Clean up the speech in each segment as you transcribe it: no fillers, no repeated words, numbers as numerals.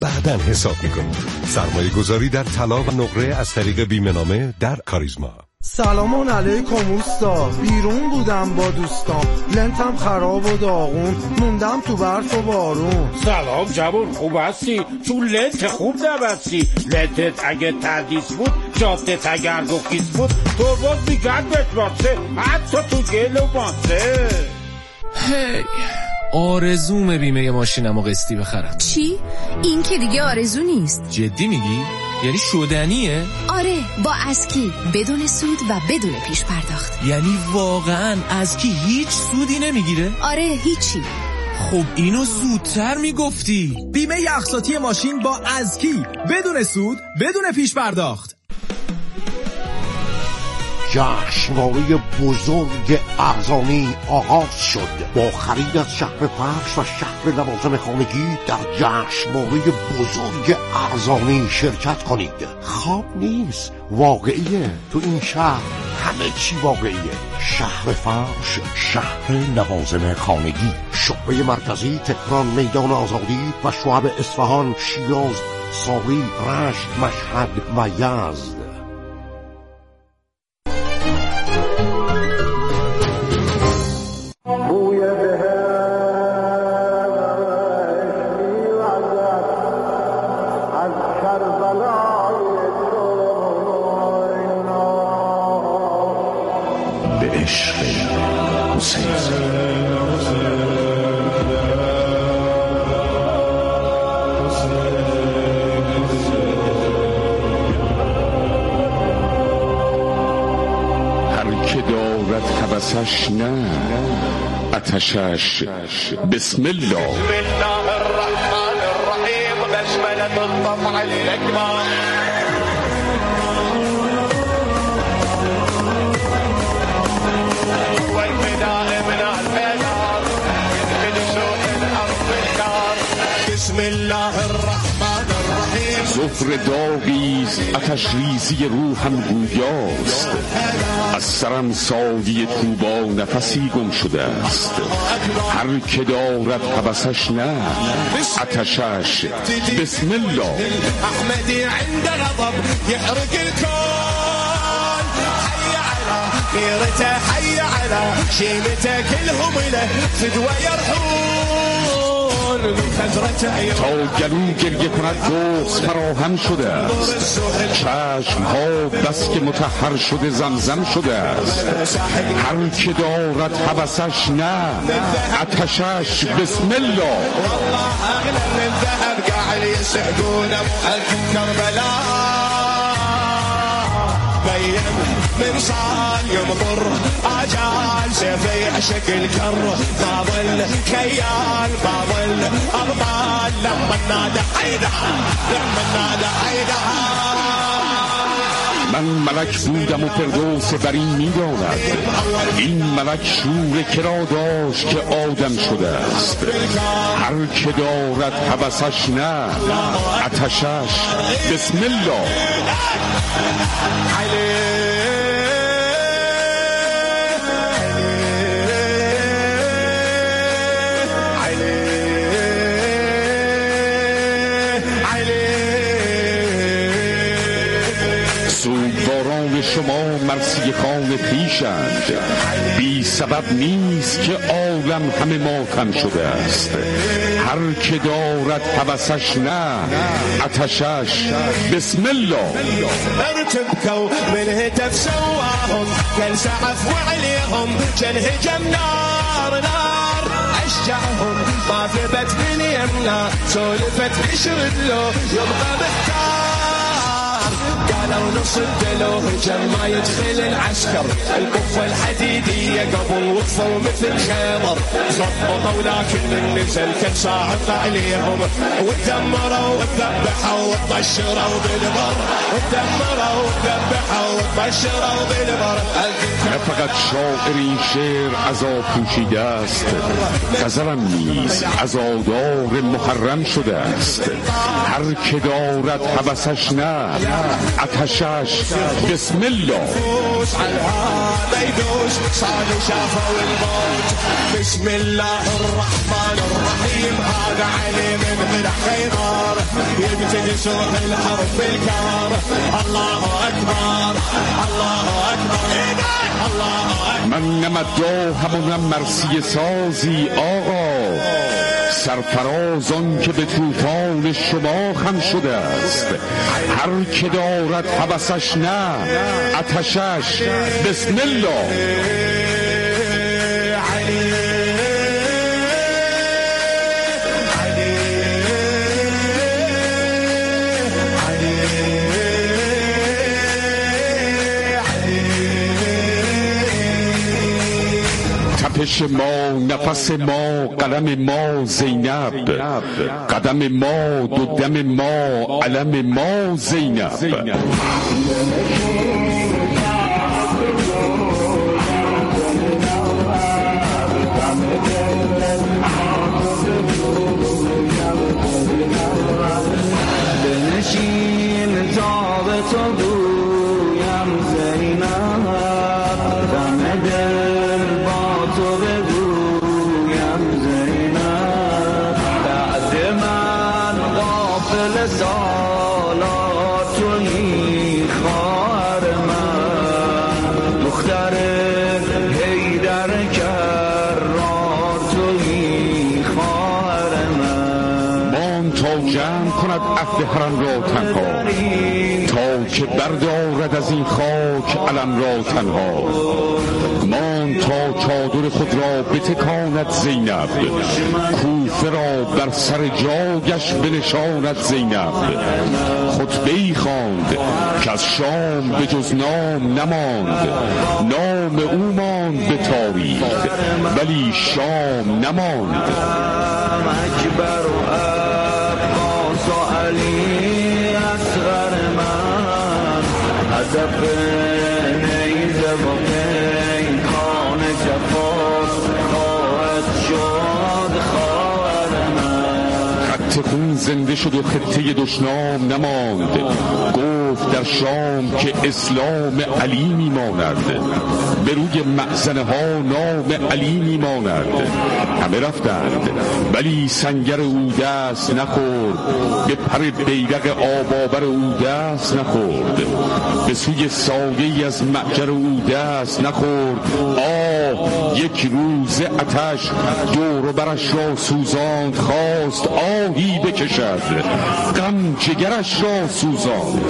بعداً حساب میکنیم. سرمایه گذاری در طلا و نقره از طریق بیمه نامه در کاریزما. سلام علیکم اوستا. بیرون بودم با دوستام، لنتم خراب و داغون، موندم تو برف و بارون. سلام جوان، خوب هستی؟ تو لنت خوب نبستی. لنتت اگه تردیس بود، جادت اگر گفیس بود، تو باز میگرد بتراسه، حتی تو گل و باسه. هی آرزوم بیمه ماشینمو قسطی بخرم. چی؟ این که دیگه آرزو نیست. جدی میگی؟ یعنی شدنیه؟ آره، با اسکی، بدون سود و بدون پیش پرداخت. یعنی واقعا اسکی هیچ سودی نمیگیره؟ آره، هیچی. خب اینو زودتر میگفتی. بیمه اقساطی ماشین با اسکی، بدون سود، بدون پیش پرداخت. جشنواره بزرگ ارزانی آغاز شد. با خرید از شهر فرش و شهر لوازم خانگی در جشنواره بزرگ ارزانی شرکت کنید. خواب نیست، واقعیه. تو این شهر همه چی واقعیه. شهر فرش، شهر لوازم خانگی، شعبه مرکزی تهران، میدان آزادی و شعب اصفهان، شیراز، ساری، رشت، مشهد و یزد. نه اتشش بسم الله الرحمن الرحیم بسملة الطفع الأكبر والفداء من الفدار من سوء الأرض الكار بسم الله الرحمن الرحیم. زفر داغیز اتش ریزی روحم گویاست. از سرم سایه توبا نفسی گم شده است. هر که دارد حبسش نه اتشش بسم الله. احمدی عند غضب يحرق الكون. حي على غيرته حي على شيمته كلهم له فدوى يرحون. تا گلو گریه کند گوز فراهم شده است. چشم ها بس که مطهر شده زمزم شده است. هر که دارد حبسش نه اتشش بسم الله. والله اغلى من ذهب قاعد يسحقون کربلا. من صار يمطر آجال سيفي عشق الكر. ما ظل خيال ما ظل أبطال لما نادى حيدر لما نادى حيدر. من ملک بودم و فردوس برین می‌داند. این ملک شور کرا داشت که آدم شده است. هر که دارد حبسش نه اتشش بسم الله. شما مرسی خان خویشند. بی سبب نیست که عالم همه ماتم شده است. هر که دارد حبسش نه اتشش بسم الله. ارتبكوا من هتف سواهم كان سعف وعليهم كان هجم نار نار اشجعهم ما ثبت من يمنا سولفت بشرد له يبقى محتار. قالوا نصد له هجم ما يدخل العسكر. القفة الحديدية قبل وقفوا مثل خيبر. ضبطوا لكن من نزل كان صاعق عليهم. ودمروا وذبحوا وطشروا بالبر. ودمروا وذبحوا وطشروا بالبر. نه فقط شاعر این شعر عذاب پوشیده است، غزلم نیز عزادار محرم شده است. هر که دارد حبسش نه اتشش بسم الله. بسم الله الرحمن الرحیم. عليم هذا علي من مدح خيار يبتدي صوت الحرب بالكار الله أكبر الله أكبر الله أكبر. من نمدا همونم مرسی سازی آقا، سرفراز آن که به طوفان شما خم شده است. هر که دارد هوسش نه آتشش، بسم الله. تپش ما، نفس ما، قلم ما زینب، قدم ما، دو دم ما، علم ما زینب. بنشین تا به تو گویم زینب، دم دل با تو بگویم زینب. بعد من غافل سالات تویی خواهر من، دختر حیدر کرار تویی خواهر من. مان تا جمع کند عهد حرم را تنها، تا که بردارد از این خاک علم را تنها. مان تا چادر خود را بتکاند زینب، کوفه را بر سر جایش بنشاند زینب. خطبه‌ای خواند که از شام به جز نام نماند، نام او ماند به تاریخ ولی شام نماند. اکبر و عباس و علی اصغر من، هدف نیزه و پیکان جفاس خواهد شد خواهر من. خط خون زنده شد و خطه دشنام نماند، گفت در شام که اسلام علی میماند. به روی مأذنه ها نام علی میماند. همه رفتند ولی سنگر او دست نخورد، به پر بیرق آبابر او دست نخورد، به سوی سایه‌ای از معجر او دست نخورد. آه یک روز آتش دور و برش را سوزاند، خواست آهی بکشد غم جگرش را سوزاند.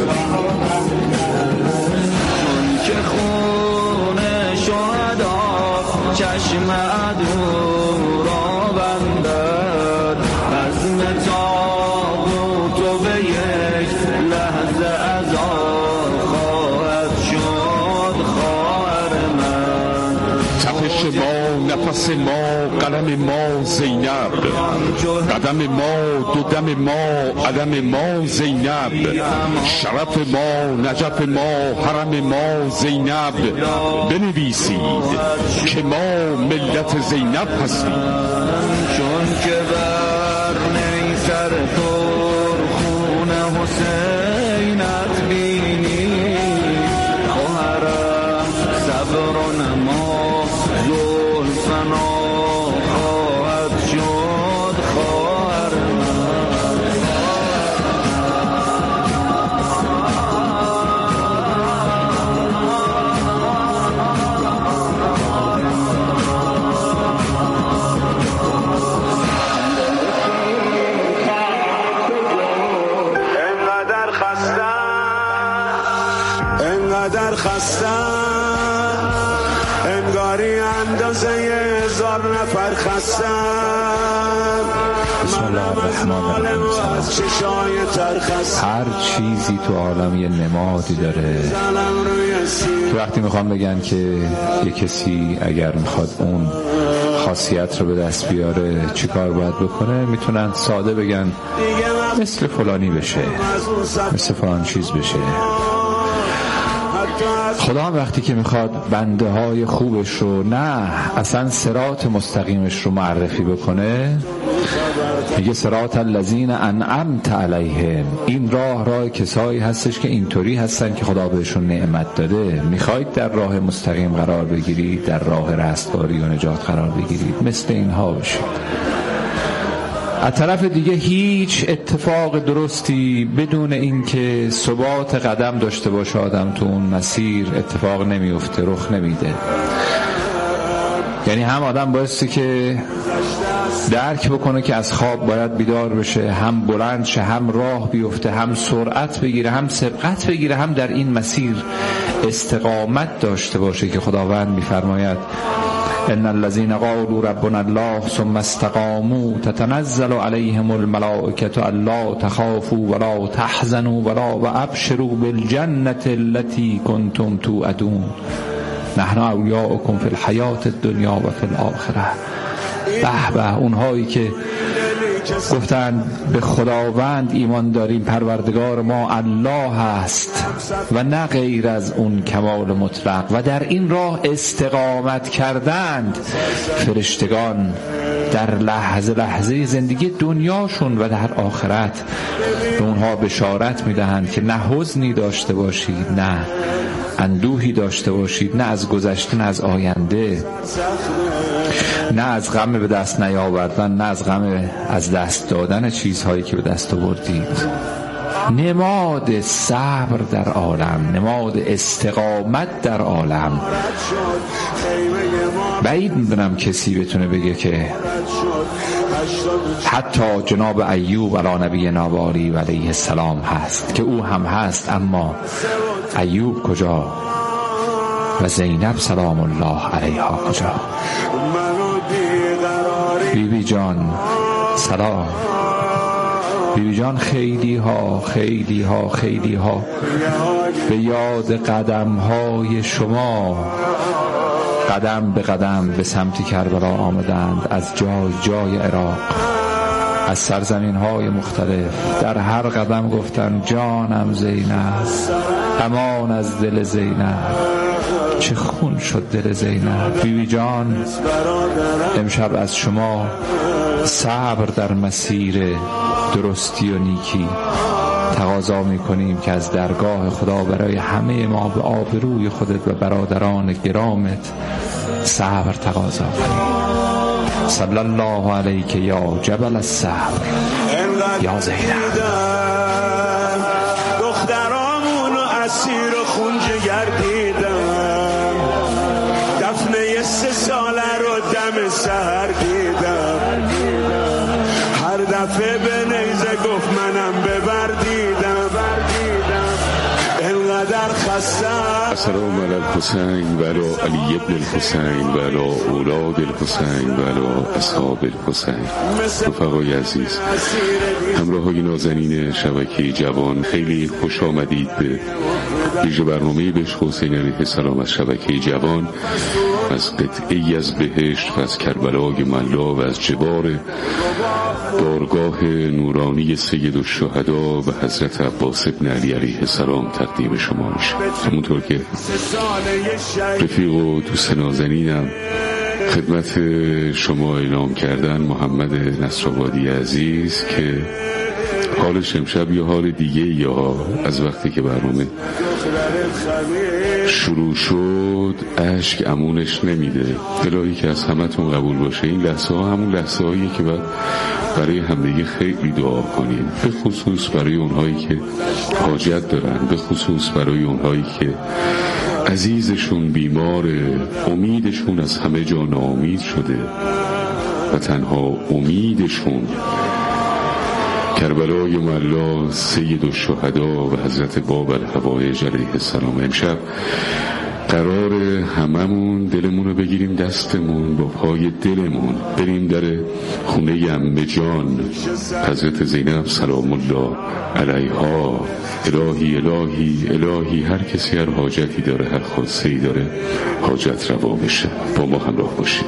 که خون شهدا چشم عدو را بندد، عزم تاغوت و به یک لحظه عذاب خواهد شد خواهر من. تپش ما، نفس ما، قلم ما زینب، قدم ما، دو دم ما، علم ما زینب. شرف ما، نجف ما، حرم ما زینب. بنویسید که ما ملت زینب هستیم. چون که بر نیسر خون حسینت بینی، خواهرم صبر و نماز زلفنا خواهد شد خواهر انقدر خستم، انگاری اندازه 1000 نفر خستم. منم از عالم و از چشای ترخستم. هر چیزی تو عالم یه نمادی داره. تو وقتی میخوام بگن که یه کسی اگر میخواد اون خاصیت رو به دست بیاره چی کار باید بکنه، میتونن ساده بگن مثل فلانی بشه، مثل فلان چیز بشه. خدا هم وقتی که میخواد بنده های خوبش رو، نه اصلا صراط مستقیمش رو معرفی بکنه، میگه صراط الذین انعمت علیهم. این راه کسایی هستش که اینطوری هستن که خدا بهشون نعمت داده. میخواید در راه مستقیم قرار بگیرید، در راه رستگاری و نجات قرار بگیرید، مثل اینها بشید. از طرف دیگه هیچ اتفاق درستی بدون اینکه ثبات قدم داشته باشه آدم تو اون مسیر اتفاق نمیفته، رخ نمیده. یعنی هم آدم بایستی که درک بکنه که از خواب باید بیدار بشه، هم بلند شه، هم راه بیفته، هم سرعت بگیره، هم سبقت بگیره، هم در این مسیر استقامت داشته باشه که خداوند میفرماید ان الذين قالوا ربنا الله ثم استقاموا تتنزل عليهم الملائكه الا تخافوا ولا تحزنوا ولا وابشروا بالجنه التي كنتم توعدون نحن اولیاؤکم فی الحیات الدنیا و فی الاخره. به اونهایی که گفتن به خداوند ایمان داریم، پروردگار ما الله هست و نه غیر از اون کمال مطلق، و در این راه استقامت کردند، فرشتگان در لحظه لحظه زندگی دنیاشون و در آخرت به اونها بشارت میدهند که نه حزنی داشته باشید، نه اندوهی داشته باشید، نه از گذشته نه از آینده، نه از غم به دست نیاوردن، نه از غم از دست دادن چیزهایی که به دست آوردید. نماد صبر در عالم، نماد استقامت در عالم. بعید میدونم کسی بتونه بگه که حتی جناب ایوب علی نبینا و آله و علیه السلام هست، که او هم هست، اما ایوب کجا و زینب سلام الله علیها کجا؟ بیبی جان سلام، بیبی جان خیلی ها به یاد قدم های شما قدم به قدم به سمت کربلا آمدند، از جای عراق، از سرزمین های مختلف. در هر قدم گفتن جانم زینب، امان از دل زینب، چه خون شد دل زینب. بیبی جان امشب از شما صبر در مسیر درستی و نیکی تقاضا میکنیم که از درگاه خدا برای همه ما به آبروی خودت و برادران گرامت صبر تقاضا کنیم. صلی الله علیک یا جبل الصبر یا زینب. دخترامونو اسیر و خونج گردیدم، دفنه 3 ساله رو دم سحر دیدم، هر دفعه به نیزه گفت منم ببردیدم، انقدر خستم. السلام علی الحسین و علی علی ابن الحسین و علی اولاد الحسین و علی اصحاب الحسین. رفقای عزیز، همراهای نازنین شبکه جوان، خیلی خوش آمدید به ویژه برنامه بهشت حسین علیه السلام از شبکه جوان، از قطعی از بهشت و از کربلای ملا و از جوار دارگاه نورانی سید الشهدا و حضرت عباس ابن علی علیه السلام تقدیم شما میشه. همونطور که رفیق و دوست نازنینم خدمت شما اعلام کردن، محمد نصرآبادی عزیز، که حالش امشب یه حال دیگه، یا از وقتی که برنامه شروع شد اشک امونش نمیده. الهی که از همتون قبول باشه. این لحظه ها همون لحظه هاییه که باید برای همدیگه خیلی دعا کنیم، به خصوص برای اونهایی که حاجت دارن، به خصوص برای اونهایی که عزیزشون بیماره، امیدشون از همه جا ناامید شده و تنها امیدشون کربلای ملا سید الشهدا و حضرت باب الحوایج علیه السلام. امشب قرار هممون دلمون رو بگیریم دستمون، با پای دلمون بریم در خونه عمه جان حضرت زینب سلام الله علیها. الهی الهی الهی، هر کسی هر حاجتی داره، هر خاصه‌ای داره، حاجت روا بشه. با ما همراه باشید.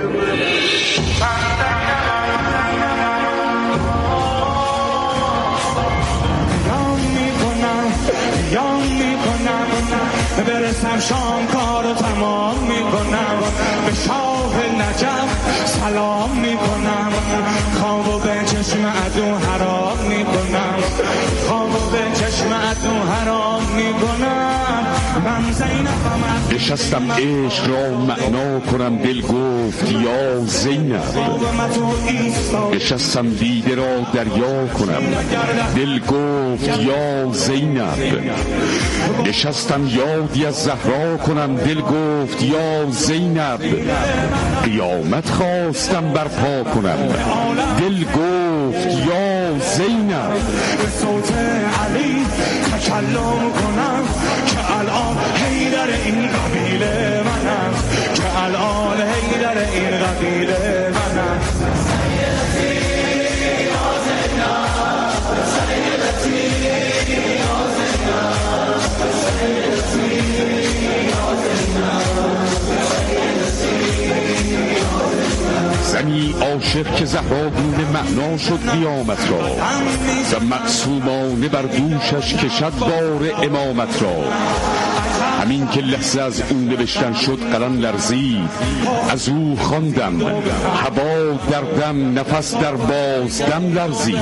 برسم شام کارو تمام میکنم، به شاه نجف سلام میکنم، خوابو به چشم عدو حرام میکنم، خوابو به چشم عدو حرام میکنم، نشستم عشق را معنا کنم، دل گفت یا زینب. نشستم دیده را دریا کنم، دل گفت یا زینب. نشستم یادی از زهرا کنم، دل گفت یا زینب. قیامت خواستم برپا کنم، دل گفت یا زینب. به صوت علی تکلم کنم که الان حیدر این قبیله منم، که الان حیدر این قبیله منم. زنی عاشق که زهراگون معنا شد قیامت را، و معصومانه بر دوشش کشد بار امامت را. همین که لحظه از اون نوشتن شد قلم لرزید، از او خواندم هوا در دم، نفس در بازدم لرزید.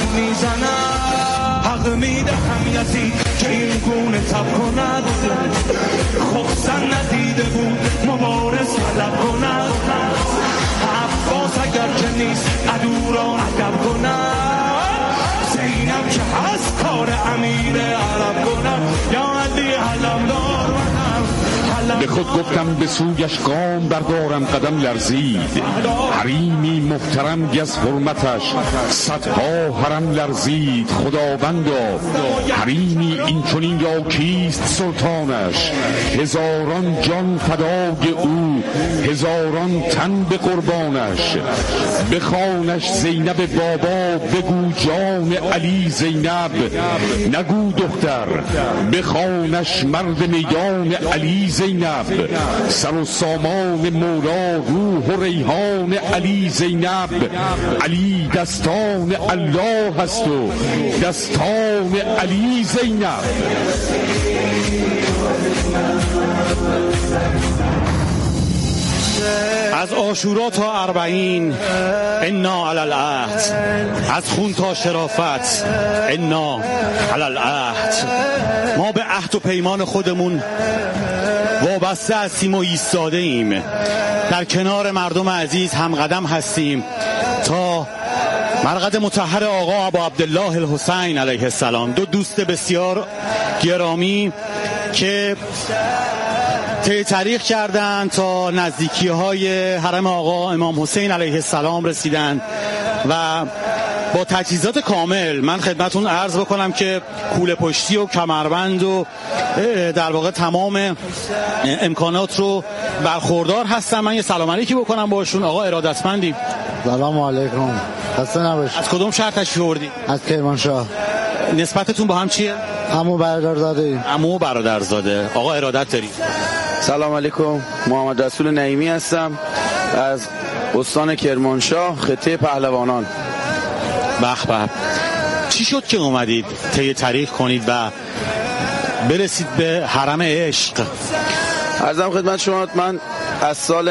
حق میدهم یزید که این گونه تب کند، خبزن ندیده بود مبارز طلب کند. عباس اگر که نیست عدو را ادب کند، زینب که هست کار امیر عرب کند. یا علی علمدار منم، به خود گفتم به سویش گام بردارم، قدم لرزید. حریمی محترم گز حرمتش، صدها حرم لرزید. خداوندا حریمی این چنین یا کیست سلطانش؟ هزاران جان فدای او، هزاران تن به قربانش. بخوانش زینب بابا، بگو جان علی زینب. نگو دختر، بخوانش مرد میدان علی زینب. سر و سامان مولا، روح و ریحان علی زینب. علی دستان الله هست و دستان علی زینب. از عاشورا تا اربعین انا علی العهد، از خون تا شرافت انا علی العهد. ما به عهد و پیمان خودمون وابسته هستیم و ایستاده ایم، در کنار مردم عزیز همقدم هستیم تا مرقد مطهر آقا ابو عبدالله الحسین علیه السلام، دو دوست بسیار گرامی که طی طریق کردند تا نزدیکی های حرم آقا امام حسین علیه السلام رسیدند و با تجهیزات کامل. من خدمتون عرض بکنم که کوله پشتی و کمربند و در واقع تمام امکانات رو برخوردار هستم. من یه سلام علیکی بکنم باشون. آقا ارادتمندی. سلام علیکم. خسته نباشید. از کدوم شهر تشریف آوردی؟ از کرمانشاه. نسبتتون با هم چیه؟ عمو برادرزاده ایم. عمو برادرزاده. آقا ارادت داری. سلام علیکم. محمد رسول نعیمی هستم از استان کرمانشاه، خطه پهلوانان. به به. چی شد که اومدید طی طریق کنید و برسید به حرم عشق؟ عرضم خدمت شما، من از سال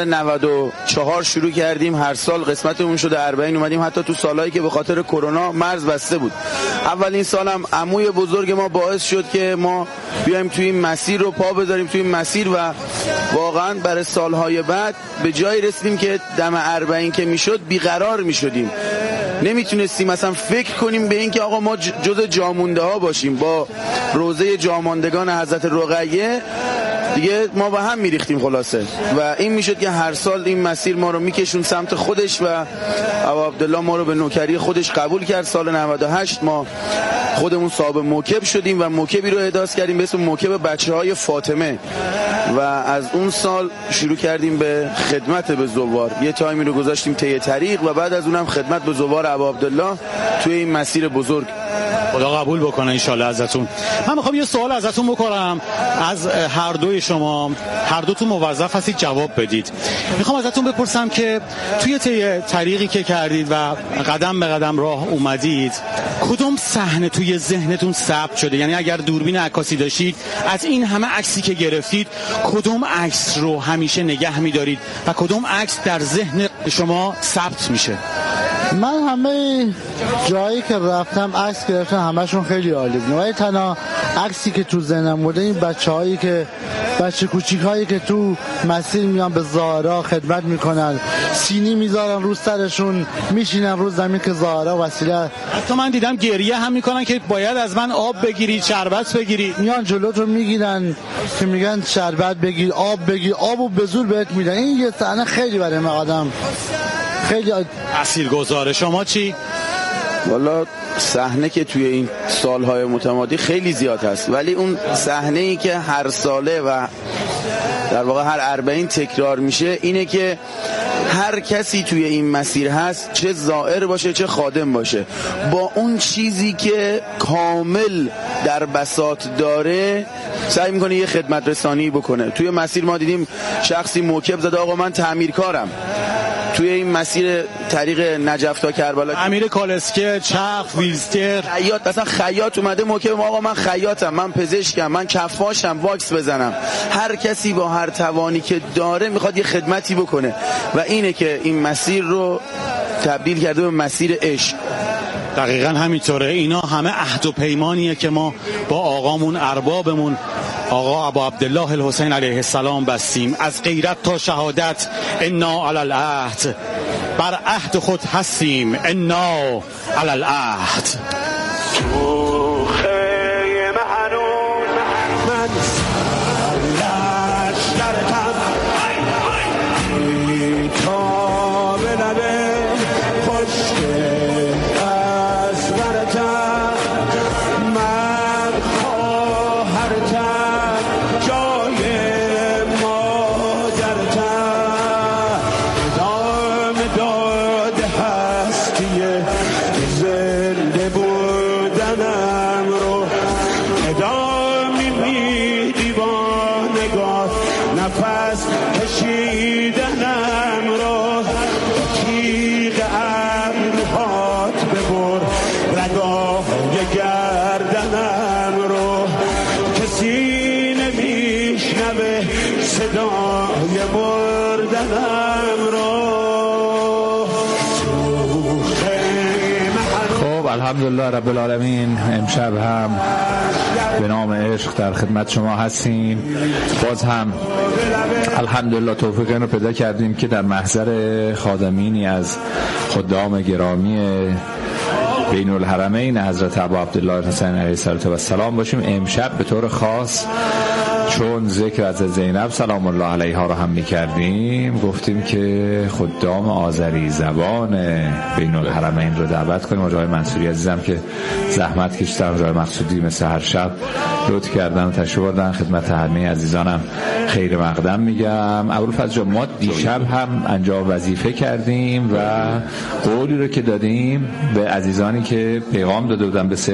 94 شروع کردیم، هر سال قسمتمون شده 40 اومدیم، حتی تو سالهایی که به خاطر کرونا مرز بسته بود. اولین سالم عموی بزرگ ما باعث شد که ما بیایم توی این مسیر رو پا بذاریم توی این مسیر و واقعا برای سالهای بعد به جایی رسیدیم که دم 40 که میشد بیقرار میشدیم. نمیتونستیم مثلا فکر کنیم به این که آقا ما جز جامونده ها باشیم. با روزه جاماندگان حضرت رقیه دیگه ما با هم میریختیم خلاصه و این میشد که هر سال این مسیر ما رو میکشون سمت خودش و ابو عبدالله ما رو به نوکری خودش قبول کرد. سال 98 ما خودمون صاحب موکب شدیم و موکبی رو احداث کردیم به اسم موکب بچه‌های فاطمه و از اون سال شروع کردیم به خدمت به زوار. یه تایمی رو گذاشتیم طی طریق و بعد از اونم خدمت به زوار ابو عبدالله توی این مسیر بزرگ. خدا قبول بکنه ان شاءالله ازتون. من میخوام یه سوال ازتون بکنم، از هر دوی شما، هر دوتون موظف هستید جواب بدید. میخوام ازتون بپرسم که توی طریقی که کردید و قدم به قدم راه اومدید، کدوم صحنه توی ذهنتون ثبت شده؟ یعنی اگر دوربین عکاسی داشتید، از این همه عکسی که گرفتید، کدوم عکس رو همیشه نگه می‌دارید و کدوم عکس در ذهن شما ثبت میشه؟ من همه جایی که رفتم عکس گرفتم، همشون خیلی عالی بود، ولی تنها عکسی که تو ذهنم بوده این بچه کوچیکایی که تو مسیر میان به زائرا خدمت میکنن، سینی میذارن رو سرشون، میشینن رو زمین که زائرا وسیله. حتی من دیدم گریه هم میکنن که باید از من آب بگیری، شربت بگیری. میان جلوتو میگیرن که میگن شربت بگیر، آب بگیر، آبو به زور بهت میدن. این یه صحنه خیلی برای من آدم خیلی تاثیرگذاره. شما چی؟ والا صحنه که توی این سالهای متمادی خیلی زیاد هست، ولی اون صحنه‌ای که هر ساله و در واقع هر 40 تکرار میشه اینه که هر کسی توی این مسیر هست، چه زائر باشه چه خادم باشه، با اون چیزی که کامل در بساط داره سعی میکنه یه خدمت رسانی بکنه. توی مسیر ما دیدیم شخصی موکب زده آقا من تعمیرکارم. توی این مسیر طریق نجف تا کربلا امیر کالسکه، چرخ، ویلستر، خیاط، مثلا خیاط اومده موکب آقا من خیاطم، من پزشکم، من کفاشم، واکس بزنم. هر کسی با هر توانی که داره میخواد یه خدمتی بکنه و اینه که این مسیر رو تبدیل کرده به مسیر عشق. دقیقاً همینطوره. اینا همه عهد و پیمانیه که ما با آقامون اربابمون آقا ابو عبدالله الحسین علیه السلام بستیم. از غیرت تا شهادت انا علی العهد، بر عهد خود هستیم انا علی العهد. الحمدلله رب العالمین، امشب هم به نام عشق در خدمت شما هستیم. باز هم الحمدلله توفیق این رو پیدا کردیم که در محضر خادمینی از خدام گرامی بین الحرمین حضرت ابو عبدالله الحسین علیه السلام باشیم. امشب به طور خاص چون ذکر از زینب سلام الله علیها رو هم می‌کردیم، گفتیم که خدام آذری زبان بین الحرمین رو دعوت کنیم. آقای منصوری عزیزم که زحمت کشیدن، آقای مقصودی مثل هر شب لطف کردن و تشریف بردن. خدمت همه عزیزانم خیر مقدم میگم. ابوالفضل جان، ما دیشب هم انجام وظیفه کردیم و قولی رو که دادیم به عزیزانی که پیغام داده بودن به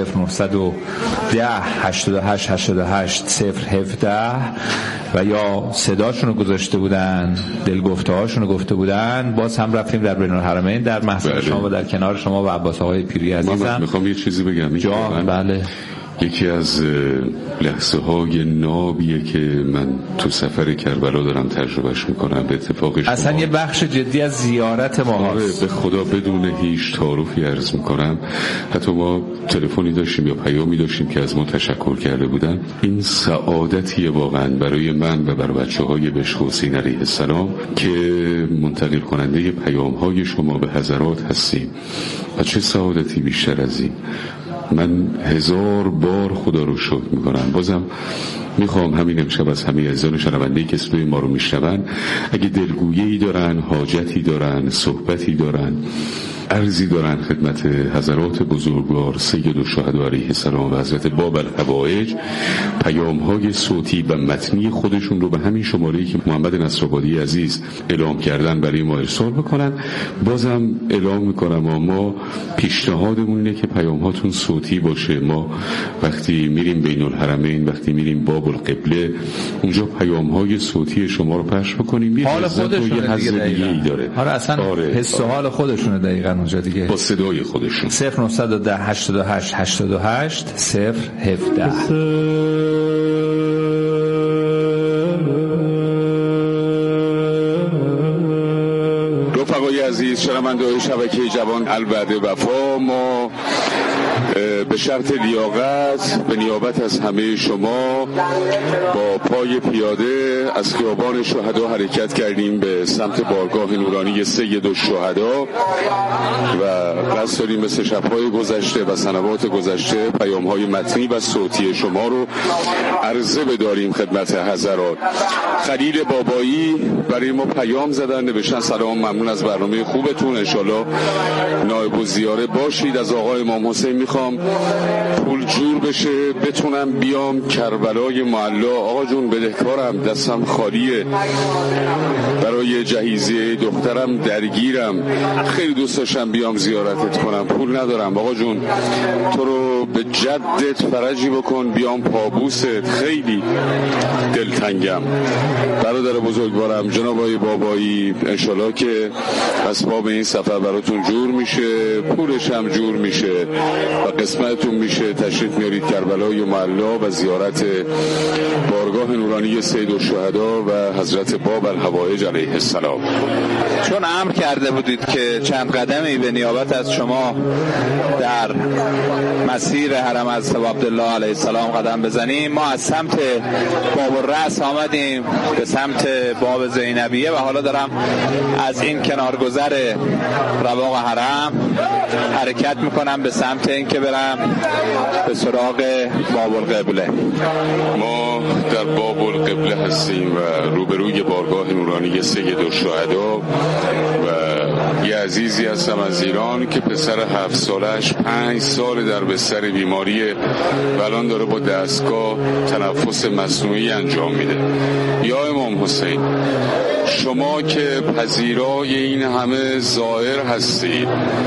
0910 88 88 017 و یا صداشون رو گذاشته بودن، دلگفته هاشون رو گفته بودن، باز هم رفتیم در بین الحرمین در محضر شما و در کنار شما و عباس آقای پیری عزیزم. میخوام یه چیزی بگم. جان بله. یکی از لحظه های نابیه که من تو سفر کربلا دارم تجربهش میکنم. به اتفاق شما اصلا یه بخش جدی از زیارت ما هست. به خدا بدون هیچ تعارفی عرض میکنم، حتی ما تلفنی داشتیم یا پیامی داشتیم که از ما تشکر کرده بودن. این سعادتیه واقعا برای من و برای بچه‌های بشر حسین علیه السلام که منتقل کننده پیام های شما به حضرات هستیم و چه سعادتی بیشتر از این. من 1000 بار خدا رو شکر میکنم. بازم میخوام همین امشب از همه عزیزان شنونده‌ای که اسم ما رو میشنون، اگه دلگویی دارن، حاجتی دارن، صحبتی دارن، عرضی دارن خدمت حضرات بزرگوار سید الشهدا علیه السلام و حضرت باب الحوائج، پیام‌های صوتی و متنی خودشون رو به همین شماره‌ای که محمد نصرآبادی عزیز اعلام کردن برای ما ارسال بکنن. بازم اعلام میکنم ما پیشنهادمون اینه که پیام‌هاتون صوتی باشه. ما وقتی میریم بین الحرمین، وقتی میریم باب القبله، اونجا پیام‌های صوتی شما رو پخش بکنیم. حال خودشونه دیگه داره. آره اصلا حس و حال خودشونه دقیقاً اونجا دیگه، با صدای خودشون. 0910 88 88 017. رفقای عزیز، شنوندگان شنونده شبکه جوان الوعده وفا، ما به شرط لیاقت به نیابت از همه شما با پای پیاده از خیابان شهدا حرکت کردیم به سمت بارگاه نورانی سید الشهدا و قصد داریم مثل شب‌های گذشته و سنوات گذشته پیام‌های متنی و صوتی شما رو عرضه بداریم خدمت حضرات. خلیل بابایی برای ما پیام زدن، نوشتن سلام، ممنون از برنامه خوبتون، انشالله نایب الزیاره باشید. از آقای امام حسین میخوام پول جور بشه بتونم بیام کربلای معلا. آقا جون بدهکارم، دستم خالیه، برای جهیزیه دخترم درگیرم، خیلی دوست داشتم بیام زیارتت کنم، پول ندارم. آقا جون تو رو به جدت فرجی بکن، بیام پابوست، خیلی دلتنگم. برادر بزرگوارم جناب آقای بابایی، انشالله که اسباب این سفر براتون جور میشه، پولش هم جور میشه و قسمتتون میشه، تشریف میارید کربلای معلا و زیارت بارگاه نورانی سید الشهدا و حضرت باب الحوائج علیه السلام. چون امر کرده بودید که چند قدمی به نیابت از شما در مسیر حرم از عبدالله علیه السلام قدم بزنیم، ما از سمت باب الرأس آمدیم به سمت باب زینبیه و حالا دارم از این کنارگذر رواق حرم حرکت میکنم به سمت این که برم به سراغ باب القبله. ما در باب القبله هستیم و روبروی بارگاه نورانی سید الشهدا و یه عزیزی هستم از ایران که پسر 7 سالش 5 سال در بستر بیماریه و الان داره با دستگاه تنفس مصنوعی انجام میده. یا امام حسین، شما که پذیرای این همه زائر هستید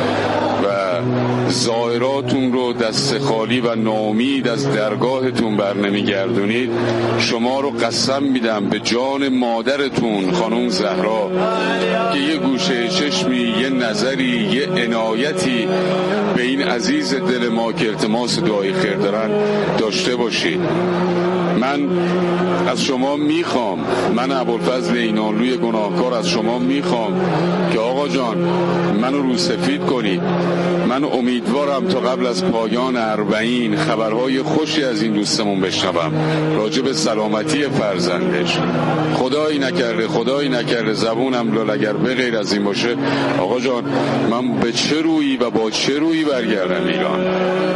و زائراتون رو دست خالی و ناامید از درگاهتون بر نمیگردونید، شما رو قسم میدم به جان مادرتون خانم زهرا که یه گوشه چشمی، یه نظری، یه عنایتی به این عزیز دل ما که التماس دعای خیر دارن داشته باشید. من از شما میخوام، من ابوالفضل اینانلوی گناهکار از شما میخوام که آقا جان منو روسفید کنید. من امیدوارم تا قبل از پایان 40 خبرهای خوشی از این دوستمون بشنوم راجع به سلامتی فرزندش. خدایی نکرده زبونم لال اگر به غیر از این باشه، آقا جان من به چه رویی و با چه رویی برگردم ایران؟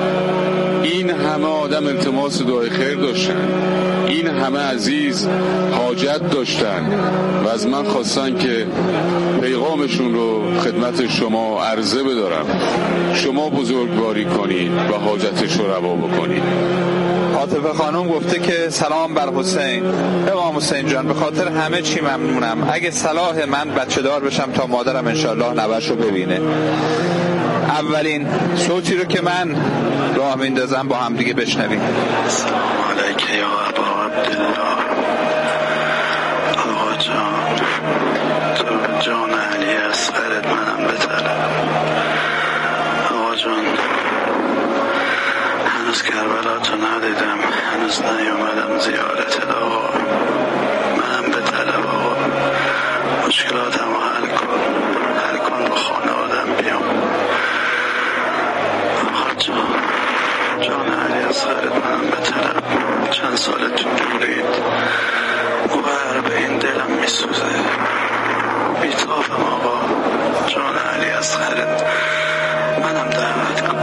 این همه آدم التماس دعای خیر داشتن، این همه عزیز حاجت داشتن و از من خواستن که پیغامشون رو خدمت شما عرضه بدارم. شما بزرگواری کنید و حاجتش رو روا بکنید. عاطفه خانم گفته که سلام بر حسین. امام حسین جان به خاطر همه چی ممنونم. اگه صلاح من بچه دار بشم تا مادرم انشالله نوش رو ببینه. اولین صوتی رو که من راه میندازم با هم دیگه بشنویم. سلام علیکه یا ابا عبدالله. آقا جان تو جان علی اصغرت منم بطلب. آقا جان هنوز کربلا تو ندیدم، هنوز نیومدم زیارت آقا، منم بطلب آقا. مشکلاتم رو حل کن با خانوادم بیام. جان علی اصغرت منم بطلب. چند سال تو دورید مبهر به این دلم میسوزه، بیتافم آقا. جان علی اصغرت منم دعوت کن.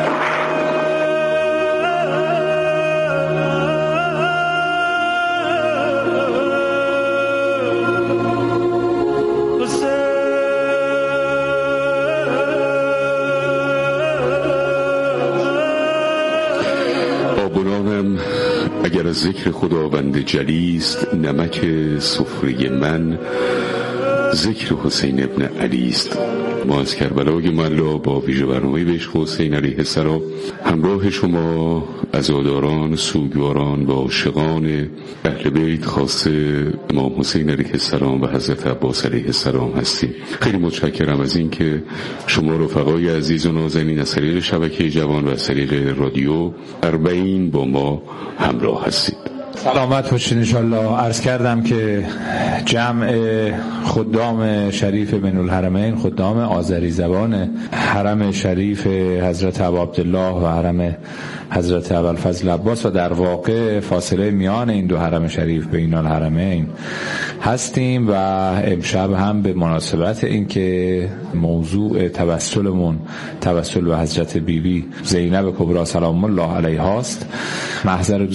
اگر از ذکر خداوند جلیست، نمک سفره من ذکر حسین ابن علی است. ما از کربلای معلا با ویژه برنامه به عشق حسین علیه السلام همراه شما عزاداران، سوگواران و عاشقان اهل بیت خاصه امام حسین علیه السلام و حضرت عباس علیه السلام هستیم. خیلی متشکرم از این که شما رفقای عزیز و نازنین از طریق شبکه جوان و از طریق رادیو 40 با ما همراه هستید. سلامت باشید انشالله. عرض کردم که جمع خدام شریف بین الحرمین، خدام آذری زبان حرم شریف حضرت ابا عبدالله و حرم حضرت ابوالفضل عباس و در واقع فاصله میان این دو حرم شریف بین الحرمین هستیم و امشب هم به مناسبت این که موضوع توسلمون توسل به حضرت بیبی زینب کبری سلام الله علیها است، محضر